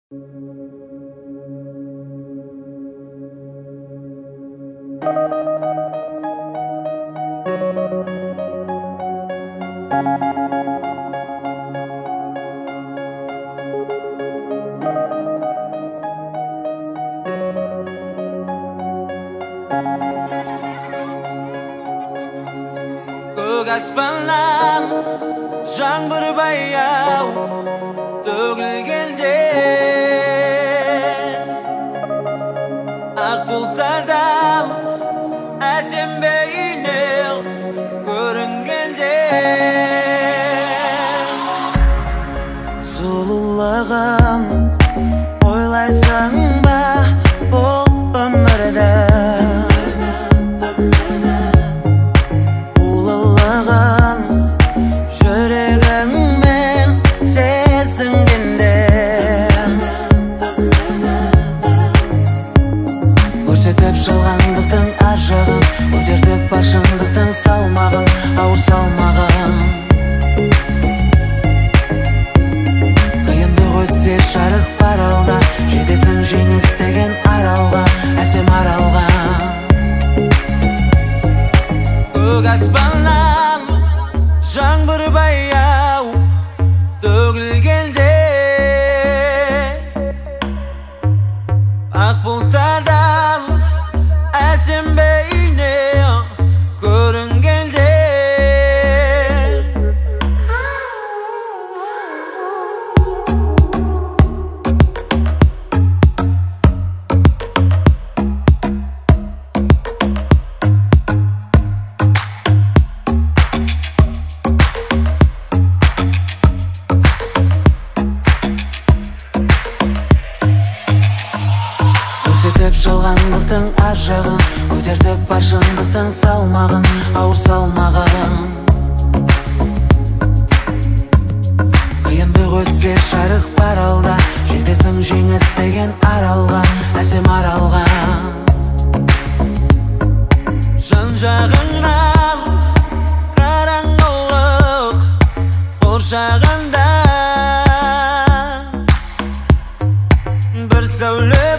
Көк аспаннан жаңбыр баяу төгілгенде, ақ бұлттардан әсем бейнең көрінгенде, сұлулығын ойлайсың ба бұл өмірді? Жүрегіңмен сезінгенде, көрсетіп жалғандықтың ар жағын, көтертіп бар шындықтың салмағын, ауыр салмағын. Қиындық өтсе жарық бар алда, жетесің жеңіс деген аралға, әсем аралға. Көк аспаннан жаңбыр баяу төгілгенде, ақ бұлттардан әсем бейнең көрінгенде, көрсетіп жалғандықтың ар жағын, көтертіп бар шындықтың салмағын, ауыр салмағын. Қиындық өтсе жарық бар алда, жетесің жеңіс деген аралға, әсем аралға. Жан жағыңнан қараңғылық қоршағанда, бір сәуле